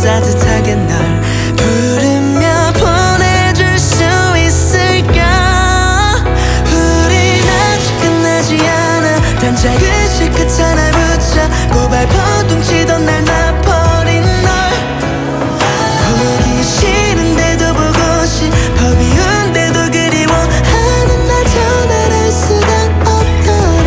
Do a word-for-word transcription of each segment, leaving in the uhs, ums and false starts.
따뜻하게 널 부르며 보내줄 수 있을까. 우린 아직 끝나지 않아. 단짝을 끝 하나 붙잡고 발버둥치던 날 놔버린 널 보기 싫은데도 보고 싶어 미운데도 그리워하는 날 전화할 수가 없더라.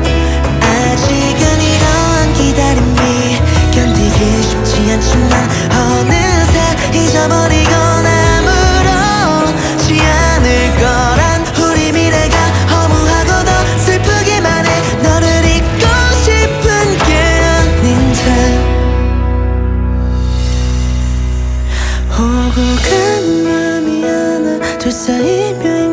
아직은 이러한 기다림이 견디기 쉽지 않지만 어느새 잊어버리거나 아무렇지 않을 거란 우리 미래가 허무하고 더 슬프기만 해. 너를 잊고 싶은 게 아닌데 오고 가는 마음이 하나 둘 사이면